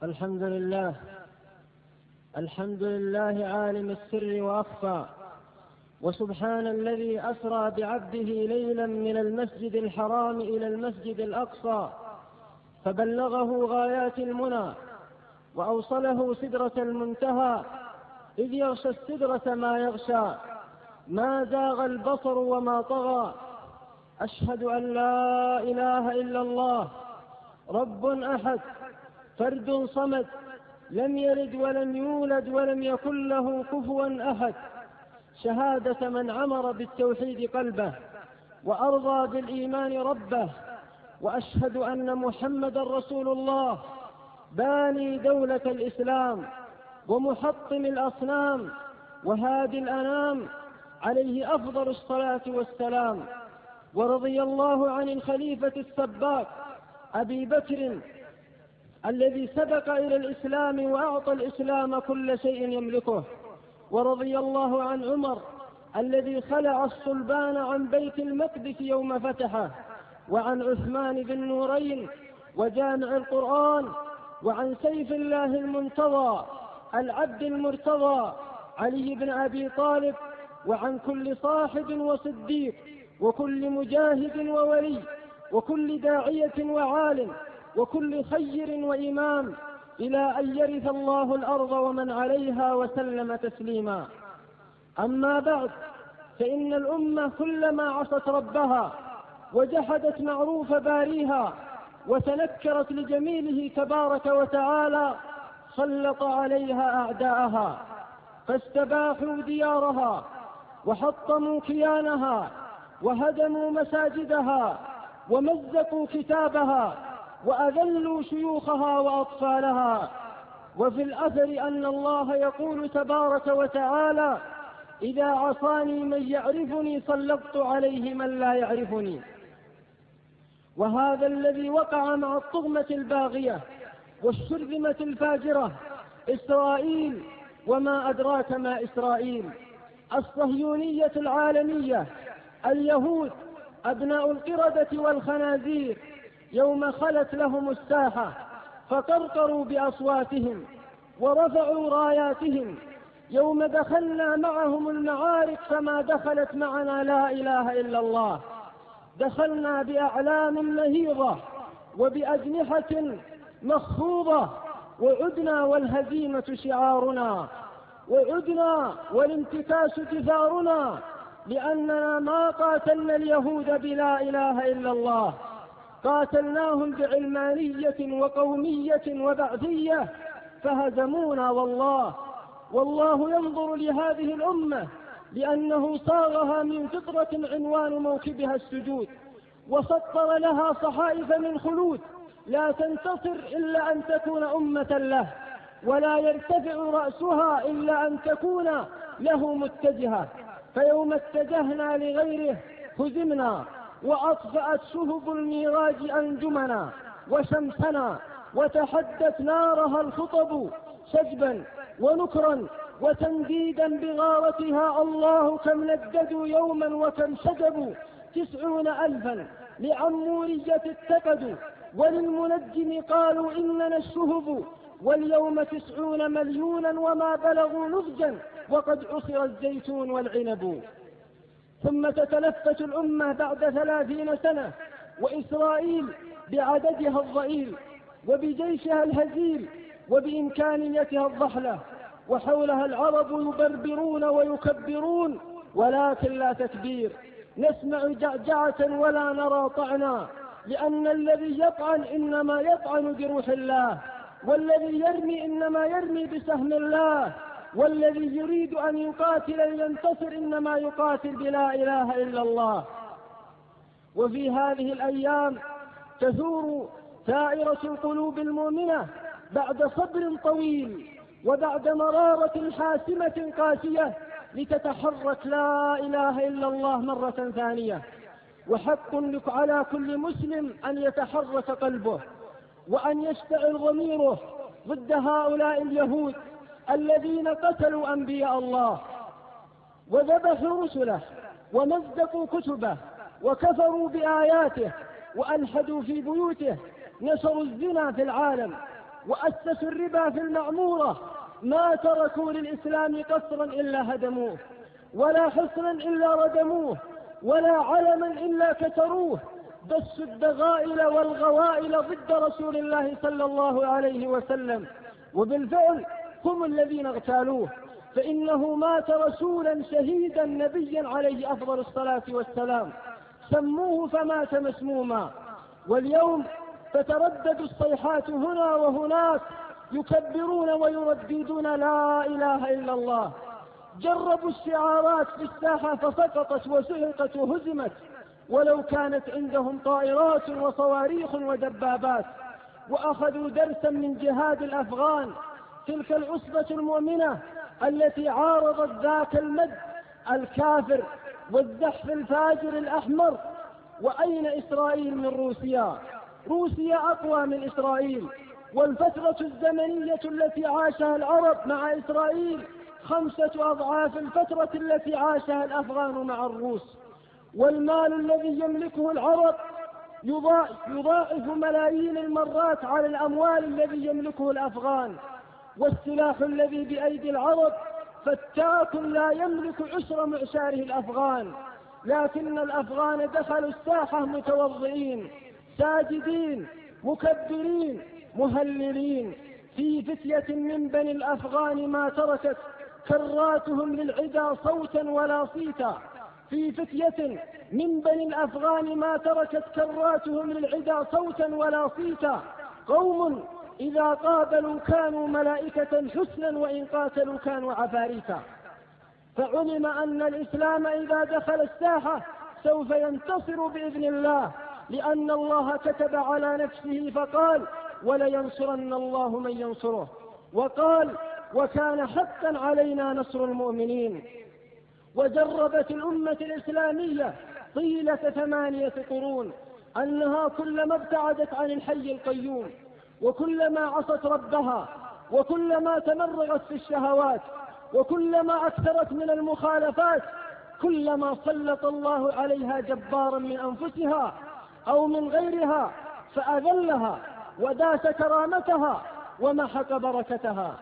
الحمد لله. الحمد لله عالم السر وأخفى، وسبحان الذي أسرى بعبده ليلا من المسجد الحرام إلى المسجد الأقصى، فبلغه غايات المنى وأوصله سدرة المنتهى، إذ يغشى السدرة ما يغشى، ما زاغ البصر وما طغى. أشهد أن لا إله إلا الله، رب أحد، فرد صمد، لم يلد ولم يولد ولم يكن له كفوا أحد، شهادة من عمر بالتوحيد قلبه وأرضى بالإيمان ربه. وأشهد أن محمدا رسول الله، باني دولة الإسلام ومحطم الأصنام وهادي الأنام، عليه أفضل الصلاة والسلام. ورضي الله عن الخليفة السباق أبي بكر الذي سبق إلى الإسلام وأعطى الإسلام كل شيء يملكه. ورضي الله عن عمر الذي خلع الصلبان عن بيت المقدس يوم فتحه، وعن عثمان ذي النورين وجامع القرآن، وعن سيف الله المنتظى العبد المرتضى علي بن أبي طالب، وعن كل صاحب وصديق وكل مجاهد وولي وكل داعية وعالم وكل خير وإمام، إلى أن يرث الله الأرض ومن عليها وسلم تسليما. أما بعد، فإن الأمة كلما عصت ربها وجحدت معروف باريها وتنكرت لجميله تبارك وتعالى، سلط عليها أعداءها، فاستباحوا ديارها وحطموا كيانها وهدموا مساجدها ومزقوا كتابها وأذلوا شيوخها وأطفالها. وفي الأثر أن الله يقول تبارك وتعالى: إذا عصاني من يعرفني سلطت عليه من لا يعرفني. وهذا الذي وقع مع الطغمة الباغية والشرذمة الفاجرة إسرائيل، وما أدراك ما إسرائيل، الصهيونية العالمية، اليهود أبناء القردة والخنازير، يوم خلت لهم الساحة فقرقروا بأصواتهم ورفعوا راياتهم، يوم دخلنا معهم المعارك فما دخلت معنا لا إله إلا الله، دخلنا بأعلام مهيضة وبأجنحة مخفوضة، وعدنا والهزيمة شعارنا، وعدنا والانتكاس دثارنا، لأننا ما قاتلنا اليهود بلا إله إلا الله، قاتلناهم بعلمانية وقومية وبعثية فهزمونا. والله ينظر لهذه الأمة لأنه صاغها من فطرة عنوان موكبها السجود، وسطر لها صحائف من خلود لا تنتصر إلا أن تكون أمة له، ولا يرتفع رأسها إلا أن تكون له متجهة. فيوم اتجهنا لغيره هزمنا، وأطفأت شهب الميراج أنجمنا وشمسنا، وتحدت نارها الخطب شجبا ونكرا وتنديدا بغارتها. الله كم نددوا يوما وكم شجبوا، 90,000 لعمورية اتقدوا، وللمنجم قالوا إننا الشهب، واليوم 90 مليونا وما بلغوا نضجا، وقد عصر الزيتون والعنب. ثم تتلفت الأمة بعد 30 سنة، وإسرائيل بعددها الضئيل وبجيشها الهزيل وبإمكانيتها الضحلة، وحولها العرب يبربرون ويكبرون، ولكن لا تكبير، نسمع جعجعة ولا نرى طعنا، لأن الذي يطعن إنما يطعن بروح الله، والذي يرمي إنما يرمي بسهم الله، والذي يريد أن يقاتل لينتصر إنما يقاتل بلا إله إلا الله. وفي هذه الأيام تثور ثائرة القلوب المؤمنة بعد صبر طويل وبعد مرارة حاسمة قاسية لتتحرك لا إله إلا الله مرة ثانية. وحق على كل مسلم أن يتحرك قلبه وأن يشتعل ضميره ضد هؤلاء اليهود الذين قتلوا أنبياء الله وذبحوا رسله ومزقوا كتبه وكفروا بآياته وألحدوا في بيوته، نشروا الزنا في العالم، وأسسوا الربا في المعمورة ما تركوا للإسلام قصرا إلا هدموه، ولا حصنا إلا ردموه، ولا علما إلا كسروه، دسوا الدغائل والغوائل ضد رسول الله صلى الله عليه وسلم، وبالفعل هم الذين اغتالوه، فإنه مات رسولا شهيدا نبيا عليه أفضل الصلاة والسلام، سموه فمات مسموما. واليوم تتردد الصيحات هنا وهناك، يكبرون ويرددون لا إله إلا الله. جربوا الشعارات في الساحة فسقطت وسحقت وهزمت، ولو كانت عندهم طائرات وصواريخ ودبابات. وأخذوا درسا من جهاد الأفغان، تلك العصبة المؤمنة التي عارضت ذاك المد الكافر والزحف الفاجر الأحمر. وأين إسرائيل من روسيا؟ روسيا أقوى من إسرائيل، والفترة الزمنية التي عاشها العرب مع إسرائيل 5 أضعاف الفترة التي عاشها الأفغان مع الروس. والمال الذي يملكه العرب يضاعف ملايين المرات على الأموال الذي يملكه الأفغان. والسلاح الذي بأيدي العرب فتاك لا يملك عشر معشاره الأفغان، لكن الأفغان دخلوا الساحة متوضئين ساجدين مكبرين مهللين. في فتية من بني الأفغان ما تركت كراتهم للعدا صوتا ولا صيتا، في فتية من بني الأفغان ما تركت كراتهم للعدا صوتا ولا صيتا. قوم إذا قابلوا كانوا ملائكة حسنا، وإن قاتلوا كانوا عفاريتا. فعلم أن الإسلام إذا دخل الساحة سوف ينتصر بإذن الله، لأن الله كتب على نفسه فقال ولينصرن الله من ينصره، وقال وكان حقا علينا نصر المؤمنين. وجربت الأمة الإسلامية طيلة 8 قرون أنها كلما ابتعدت عن الحي القيوم، وكلما عصت ربها، وكلما تمرغت في الشهوات، وكلما أكثرت من المخالفات، كلما سلط الله عليها جبارا من أنفسها أو من غيرها فأذلها وداس كرامتها ومحق بركتها.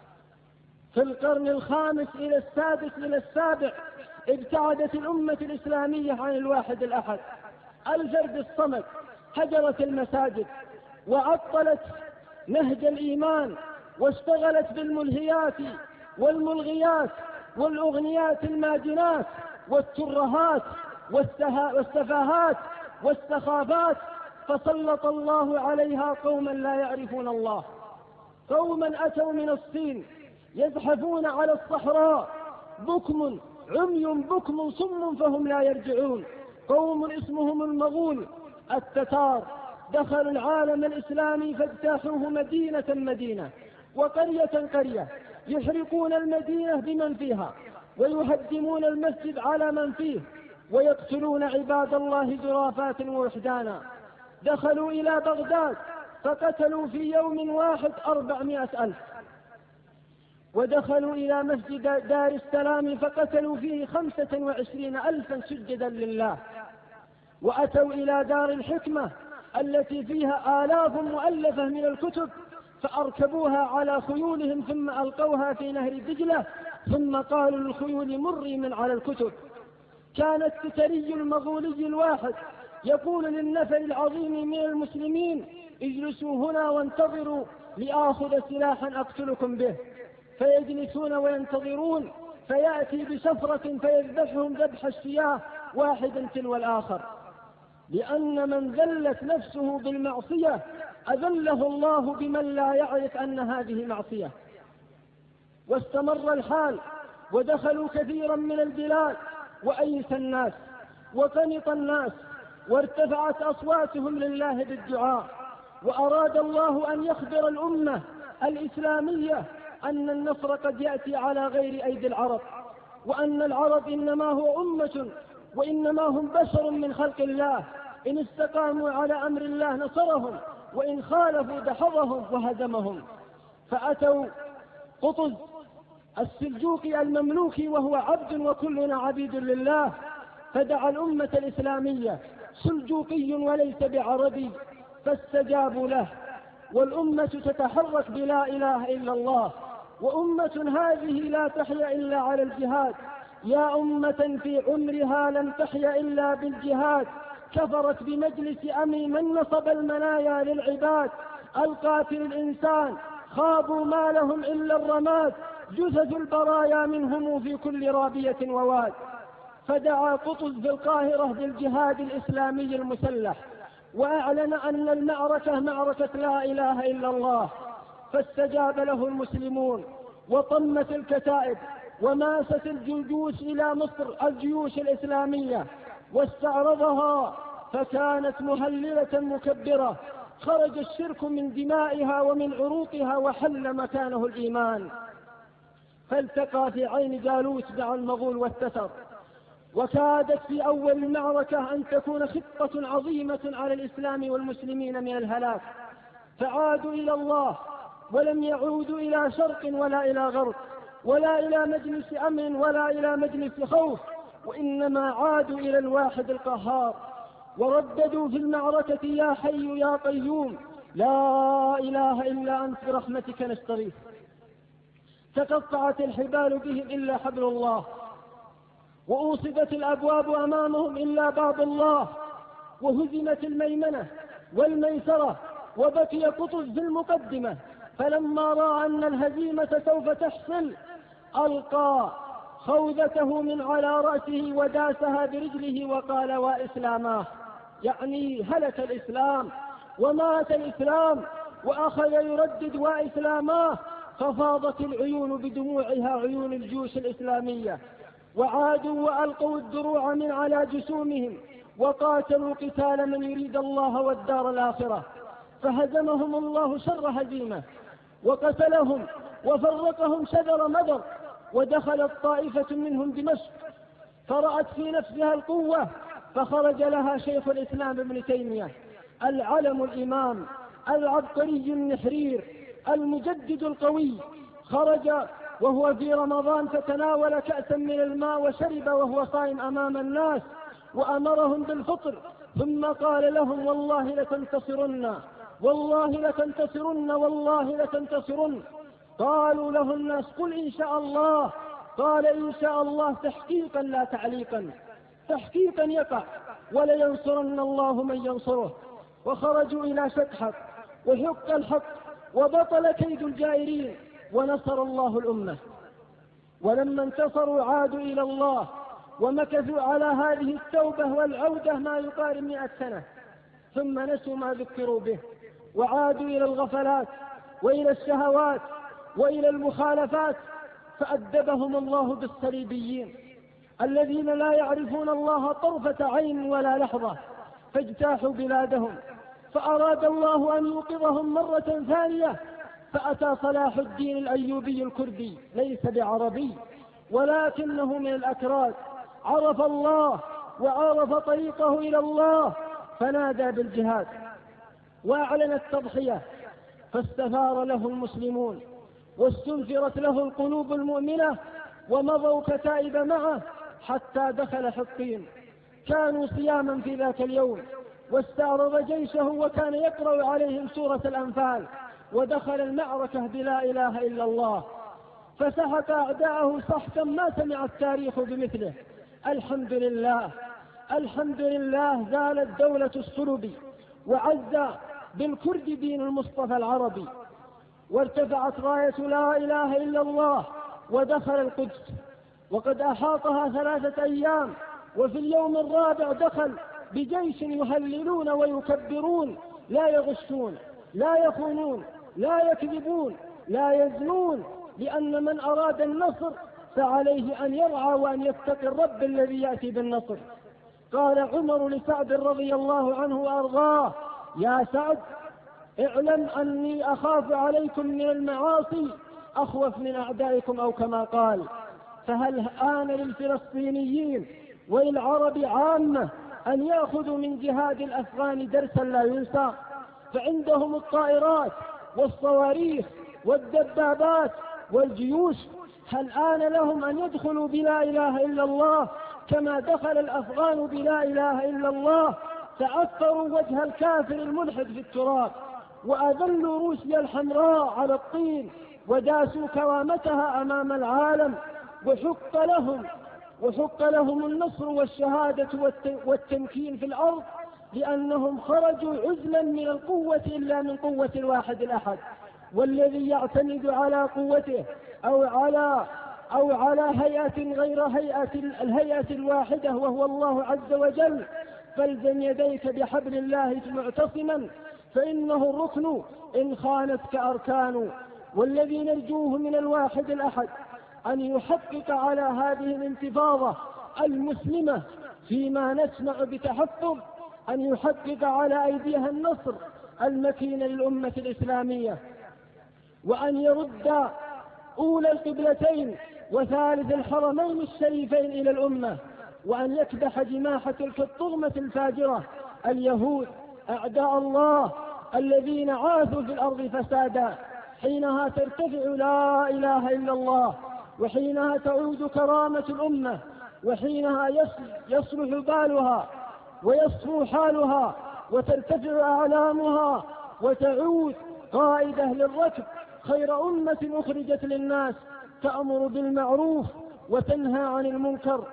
في القرن الخامس إلى السادس إلى السابع ابتعدت الأمة الإسلامية عن الواحد الأحد الفرد الصمد، هجرت المساجد وعطلت نهج الإيمان، واشتغلت بالملهيات والملغيات والأغنيات الماجنات والترهات والسفاهات والسخافات، فسلط الله عليها قوما لا يعرفون الله، قوما أتوا من الصين يزحفون على الصحراء بكم عمي بكم صم فهم لا يرجعون، قوم اسمهم المغول التتار، دخلوا العالم الإسلامي فاجتاحوه مدينة مدينة وقرية قرية، يحرقون المدينة بمن فيها، ويهدمون المسجد على من فيه، ويقتلون عباد الله جرافات ووحدانا. دخلوا إلى بغداد فقتلوا في يوم واحد 400,000، ودخلوا إلى مسجد دار السلام فقتلوا فيه 25,000 سجدا لله، وأتوا إلى دار الحكمة التي فيها آلاف مؤلفة من الكتب فأركبوها على خيولهم ثم ألقوها في نهر دجلة، ثم قالوا للخيول مري من على الكتب. كان التتري المغولي الواحد يقول للنفر العظيم من المسلمين اجلسوا هنا وانتظروا لآخذ سلاحا أقتلكم به، فيجلسون وينتظرون، فيأتي بشفرة فيذبحهم ذبح الشياه واحدا تلو الآخر، لأن من ذلت نفسه بالمعصية أذله الله بمن لا يعرف أن هذه معصية. واستمر الحال ودخلوا كثيرا من البلاد وأيس الناس وقنط الناس، وارتفعت أصواتهم لله بالدعاء، وأراد الله أن يخبر الأمة الإسلامية أن النصر قد يأتي على غير أيدي العرب، وأن العرب إنما هو أمة وإنما هم بشر من خلق الله، إن استقاموا على أمر الله نصرهم، وإن خالفوا دحضهم وهزمهم. فأتوا قطز السلجوقي المملوكي وهو عبد وكلنا عبيد لله، فدعا الأمة الإسلامية سلجوقي وليس بعربي، فاستجابوا له والأمة تتحرك بلا إله إلا الله، وأمة هذه لا تحيا إلا على الجهاد. يا أمة في عمرها لم تحيا إلا بالجهاد، كفرت بمجلس أمر من نصب المنايا للعباد. القاتل الإنسان خابوا ما لهم إلا الرماد، جثث البرايا منهم في كل رابية وواد. فدعا قطز في القاهرة بالجهاد الإسلامي المسلح، وأعلن أن المعركة معركة لا إله إلا الله، فاستجاب له المسلمون وطمت الكتائب وماست الجيوش إلى مصر الجيوش الإسلامية واستعرضها، فكانت مهللة مكبرة، خرج الشرك من دمائها ومن عروقها وحل مكانه الإيمان. فالتقى في عين جالوت مع المغول والتتر، وكادت في أول المعركة أن تكون خطة عظيمة على الإسلام والمسلمين من الهلاك، فعادوا إلى الله ولم يعودوا إلى شرق ولا إلى غرب ولا إلى مجلس أمن ولا إلى مجلس خوف، وإنما عادوا إلى الواحد القهار، ورددوا في المعركة: يا حي يا قيوم لا إله إلا أنت برحمتك نستغيث. تقطعت الحبال بهم إلا حبل الله، وأوصدت الأبواب أمامهم إلا باب الله، وهزمت الميمنة والميسرة، وبقي قطز في المقدمة. فلما رأى أن الهزيمة سوف تحصل ألقى خوذته من على رأسه وداسها برجله وقال: وإسلاماه، يعني هلك الإسلام ومات الإسلام، وأخذ يردد: وإسلاماه. ففاضت العيون بدموعها عيون الجيوش الإسلامية، وعادوا وألقوا الدروع من على جسومهم وقاتلوا قتال من يريد الله والدار الآخرة، فهزمهم الله شر هزيمة، وقتلهم وفرقهم شذر مذر. ودخلت طائفة منهم دمشق فرأت في نفسها القوة، فخرج لها شيخ الإسلام ابن تيمية، العلم الإمام العبقري النحرير المجدد القوي، خرج وهو في رمضان فتناول كأسا من الماء وشرب وهو صائم أمام الناس، وأمرهم بالفطر، ثم قال لهم: والله لتنتصرن، والله لتنتصرن، والله لتنتصرن. قالوا له الناس: قل إن شاء الله. قال: إن شاء الله تحقيقا لا تعليقا، تحقيقا يقع، ولينصرن الله من ينصره. وخرجوا إلى شدحق وحق الحق وبطل كيد الجائرين، ونصر الله الأمة. ولما انتصروا عادوا إلى الله، ومكثوا على هذه التوبة والعودة ما يقارب 100 سنة، ثم نسوا ما ذكروا به، وعادوا إلى الغفلات وإلى الشهوات وإلى المخالفات، فأدبهم الله بالصليبيين الذين لا يعرفون الله طرفة عين ولا لحظة، فاجتاحوا بلادهم، فأراد الله أن يوقظهم مرة ثانية، فأتى صلاح الدين الأيوبي الكردي، ليس بعربي ولكنه من الأكراد، عرف الله وعرف طريقه إلى الله، فنادى بالجهاد وأعلن التضحية، فاستثار له المسلمون واستنفرت له القلوب المؤمنة، ومضوا كتائب معه حتى دخل حطين. كانوا صياما في ذاك اليوم، واستعرض جيشه وكان يقرأ عليهم سورة الأنفال، ودخل المعركة بلا إله إلا الله، فسحق أعداءه سحقا ما سمع التاريخ بمثله. الحمد لله، الحمد لله، زالت دولة الصلب، وعز بالكرد دين المصطفى العربي، وارتفعت راية لا إله إلا الله، ودخل القدس وقد أحاطها 3 أيام، وفي اليوم الرابع دخل بجيش يهللون ويكبرون، لا يغشون، لا يخونون، لا يكذبون، لا يزنون، لأن من أراد النصر فعليه أن يرعى وأن يتقي الرب الذي يأتي بالنصر. قال عمر لسعد رضي الله عنه وأرضاه: يا سعد، اعلم أني أخاف عليكم من المعاصي أخوف من أعدائكم، أو كما قال. فهل آن للفلسطينيين وللعرب عامة أن يأخذوا من جهاد الأفغان درسا لا ينسى؟ فعندهم الطائرات والصواريخ والدبابات والجيوش، هل آن لهم أن يدخلوا بلا إله إلا الله كما دخل الأفغان بلا إله إلا الله؟ تعثروا وجه الكافر الملحد في التراب، وأذلوا روسيا الحمراء على الطين وداسوا كرامتها أمام العالم، وحق لهم النصر والشهادة والتمكين في الأرض، لأنهم خرجوا عزلا من القوة إلا من قوة الواحد الأحد. والذي يعتمد على قوته أو على هيئة غير الهيئة الواحدة وهو الله عز وجل، فالزم يديك بحبل الله معتصما، فإنه الركن إن خانتك أركان. والذي نرجوه من الواحد الأحد أن يحقق على هذه الانتفاضة المسلمة فيما نسمع بتحفظ، أن يحقق على أيديها النصر المكين للأمة الإسلامية، وأن يرد أولى القبلتين وثالث الحرمين الشريفين إلى الأمة، وأن يكبح جماح تلك الطغمة الفاجرة اليهود أعداء الله الذين عاثوا في الأرض فسادا. حينها ترتفع لا إله إلا الله، وحينها تعود كرامة الأمة، وحينها يصلح بالها ويصفو حالها وترتفع أعلامها وتعود قائدة للركب خير أمة أخرجت للناس، تأمر بالمعروف وتنهى عن المنكر.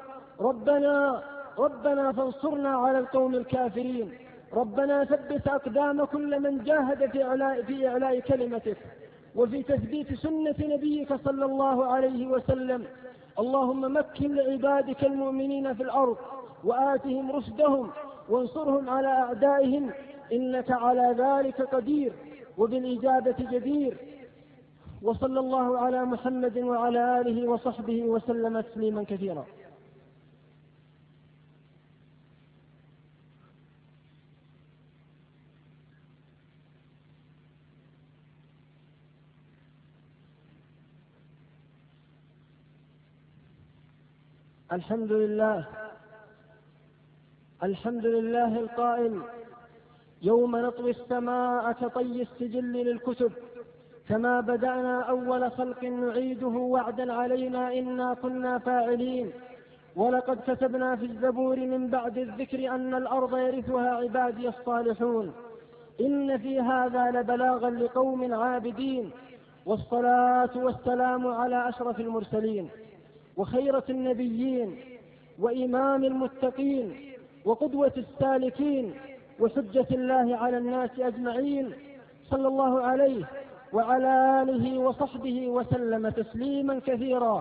ربنا فانصرنا على القوم الكافرين. ربنا ثبت أقدام كل من جاهد في إعلاء كلمتك وفي تثبيت سنة نبيك صلى الله عليه وسلم. اللهم مكن لعبادك المؤمنين في الأرض وآتهم رشدهم وانصرهم على أعدائهم، إنك على ذلك قدير وبالإجابة جدير. وصلى الله على محمد وعلى آله وصحبه وسلم تسليما كثيرا. الحمد لله القائل: يوم نطوي السماء كطي السجل للكتب، كما بدأنا أول خلق نعيده وعدا علينا إنا كنا فاعلين. ولقد كتبنا في الزبور من بعد الذكر أن الأرض يرثها عبادي الصالحون، إن في هذا لبلاغا لقوم عابدين. والصلاة والسلام على أشرف المرسلين وخيرة النبيين وإمام المتقين وقدوة السالكين وحجة الله على الناس أجمعين، صلى الله عليه وعلى آله وصحبه وسلم تسليما كثيرا.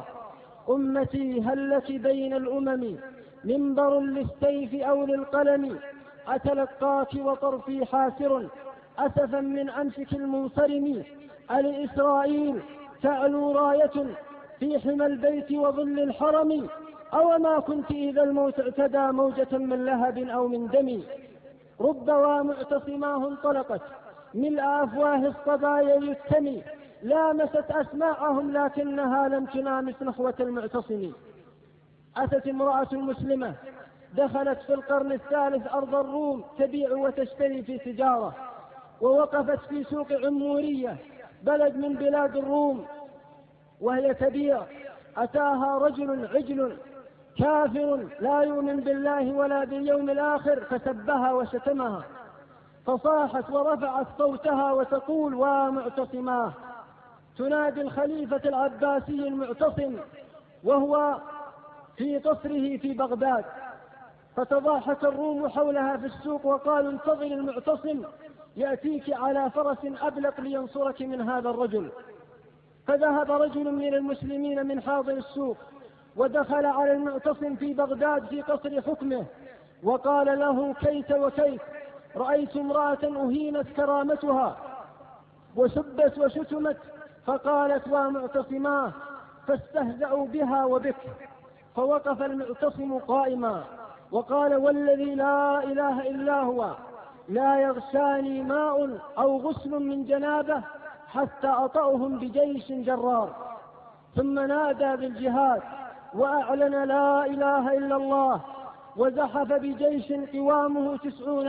أمتي هل لك بين الأمم منبر للسيف أو للقلم، أتلقاك وطرفي حاسر أسفا من أنفك المنصرم. ألإسرائيل تعلو راية في حمى البيت وظل الحرم، أو ما كنت إذا الموت اعتدى موجة من لهب أو من دم. رب ومعتصماه انطلقت ملء أفواه الصبايا يتمي، لامست أسماعهم لكنها لم تلامس نحوة المعتصم. أتت امرأة مسلمة دخلت في القرن الثالث أرض الروم تبيع وتشتري في تجارة، ووقفت في سوق عمورية بلد من بلاد الروم وهي تبيع. أتاها رجل عجل كافر لا يؤمن بالله ولا باليوم الآخر، فسبها وشتمها، فصاحت ورفعت صوتها وتقول: ومعتصماه، تنادي الخليفة العباسي المعتصم وهو في قصره في بغداد. فتضاحك الروم حولها في السوق وقالوا: انتظر المعتصم يأتيك على فرس أبلق لينصرك من هذا الرجل. فذهب رجل من المسلمين من حاضر السوق ودخل على المعتصم في بغداد في قصر حكمه وقال له: كيت وكيت، رأيت امرأة أهينت كرامتها وسبت وشتمت، فقالت: ومعتصماه، فاستهزأوا بها وبك. فوقف المعتصم قائما وقال: والذي لا إله إلا هو لا يغشاني ماء أو غسل من جنابه حتى أطأهم بجيش جرار. ثم نادى بالجهاد وأعلن لا إله إلا الله، وزحف بجيش قوامه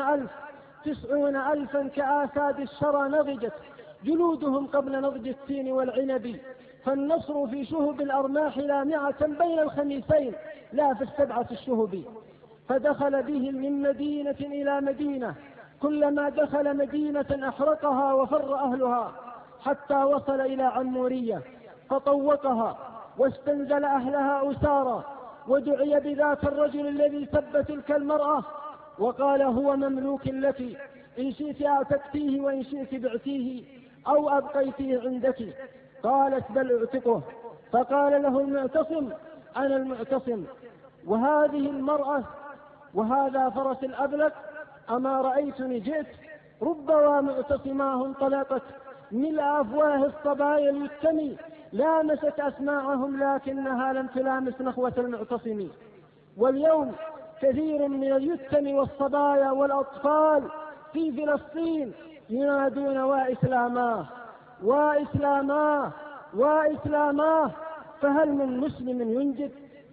90,000 كآساد الشرى نضجت جلودهم قبل نضج التين والعنب. فالنصر في شهب الأرماح لامعة بين الخميسين لا في 7 الشهب. فدخل بهم من مدينة إلى مدينة كلما دخل مدينة أحرقها وفر أهلها، حتى وصل إلى عمورية فطوقها واستنزل أهلها أسارا، ودعي بذاك الرجل الذي سب تلك المرأة وقال: هو مملوك لك، إن شئت أعتقتيه وإن شئت بعتيه أو أبقيتيه عندك. قالت: بل اعتقه. فقال له المعتصم: أنا المعتصم. وهذه المرأة وهذا فرس الأبلق، أما رأيتني جئت؟ ربما معتصماه انطلقت ملء أفواه الصبايا اليتم، لامست أسماعهم لكنها لم تلامس نخوة المعتصم. واليوم كثير من اليتم والصبايا والأطفال في فلسطين ينادون: وإسلاماه وإسلاماه وإسلاماه. فهل من مسلم ينجد؟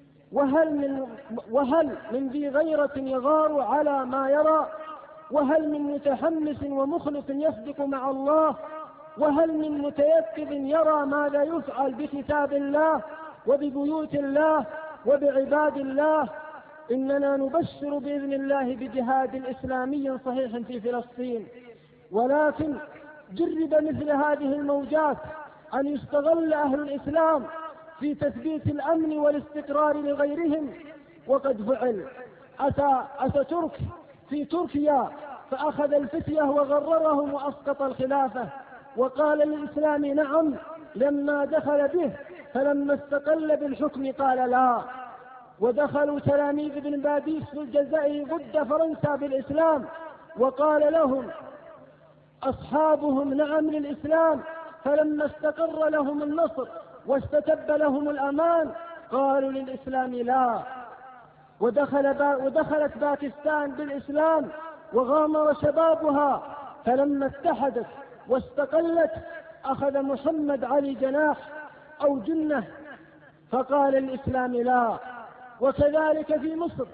وهل من ذي غيرة يغار على ما يرى؟ وهل من متحمس ومخلص يصدق مع الله؟ وهل من متيقظ يرى ماذا يفعل بكتاب الله وببيوت الله وبعباد الله؟ إننا نبشر بإذن الله بجهاد إسلامي صحيح في فلسطين، ولكن جرب مثل هذه الموجات أن يستغل أهل الإسلام في تثبيت الأمن والاستقرار لغيرهم، وقد فعل. أتى ترك في تركيا فأخذ الفتية وغررهم وأسقط الخلافة، وقال للإسلام نعم لما دخل به، فلما استقل بالحكم قال لا. ودخلوا تلاميذ ابن باديس في الجزائر ضد فرنسا بالإسلام، وقال لهم أصحابهم نعم للإسلام، فلما استقر لهم النصر واستتب لهم الأمان قالوا للإسلام لا. ودخلت باكستان بالإسلام وغامر شبابها، فلما اتحدت واستقلت أخذ محمد علي جناح أو جنة فقال للإسلام لا. وكذلك في مصر،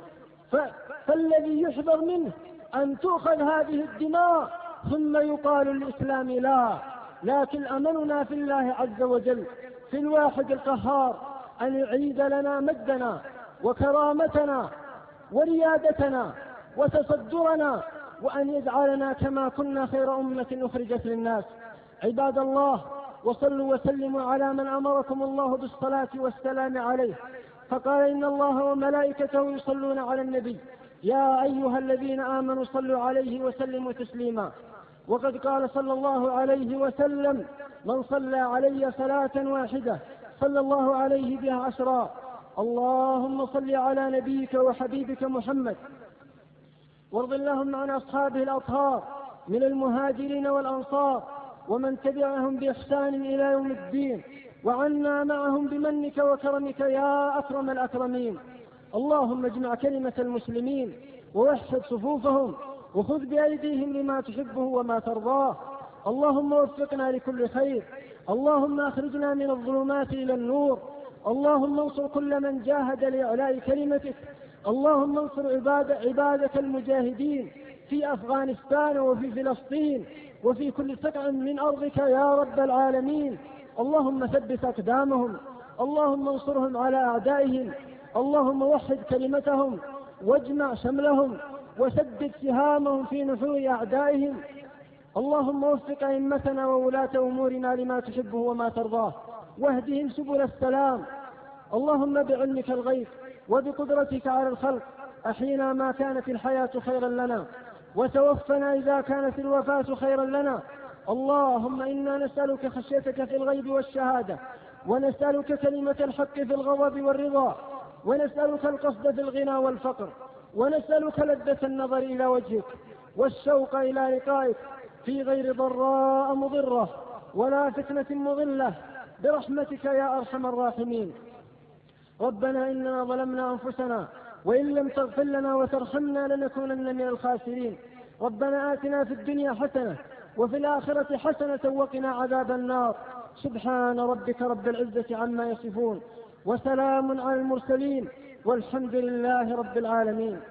فالذي يحذر منه أن تؤخذ هذه الدماء ثم يقال للإسلام لا. لكن أملنا في الله عز وجل، في الواحد القهار، أن يعيد لنا مجدنا وكرامتنا وريادتنا وتصدرنا، وأن يجعلنا كما كنا خير أمة أخرجت للناس. عباد الله، وصلوا وسلموا على من أمركم الله بالصلاة والسلام عليه، فقال: إن الله وملائكته يصلون على النبي يا أيها الذين آمنوا صلوا عليه وسلموا تسليما. وقد قال صلى الله عليه وسلم: من صلى علي صلاة واحدة صلى الله عليه بها 10. اللهم صل على نبيك وحبيبك محمد، وارض اللهم عن أصحابه الأطهار من المهاجرين والأنصار ومن تبعهم بإحسان إلى يوم الدين، وعنا معهم بمنك وكرمك يا أكرم الأكرمين. اللهم اجمع كلمة المسلمين ووحد صفوفهم، وخذ بأيديهم لما تحبه وما ترضاه. اللهم وفقنا لكل خير. اللهم أخرجنا من الظلمات إلى النور. اللهم انصر كل من جاهد لإعلاء كلمتك. اللهم انصر عبادك المجاهدين في أفغانستان وفي فلسطين وفي كل سقع من أرضك يا رب العالمين. اللهم ثبت أقدامهم. اللهم انصرهم على أعدائهم. اللهم وحد كلمتهم واجمع شملهم وسدد سهامهم في نحور أعدائهم. اللهم وفق أئمتنا وولاة أمورنا لما تحبه وما ترضاه، واهدهم سبل السلام. اللهم بعلمك الغيب وبقدرتك على الخلق أحينا ما كانت الحياة خيرا لنا، وتوفنا إذا كانت الوفاة خيرا لنا. اللهم إنا نسألك خشيتك في الغيب والشهادة، ونسألك كلمة الحق في الغضب والرضا، ونسألك القصد في الغنى والفقر، ونسألك لذة النظر إلى وجهك والشوق إلى لقائك في غير ضراء مضرة ولا فتنة مضلة، برحمتك يا أرحم الراحمين. ربنا إننا ظلمنا أنفسنا، وإن لم تغفر لنا وترحمنا لنكونن من الخاسرين. ربنا آتنا في الدنيا حسنة وفي الآخرة حسنة وقنا عذاب النار. سبحان ربك رب العزة عما يصفون، وسلام على المرسلين، والحمد لله رب العالمين.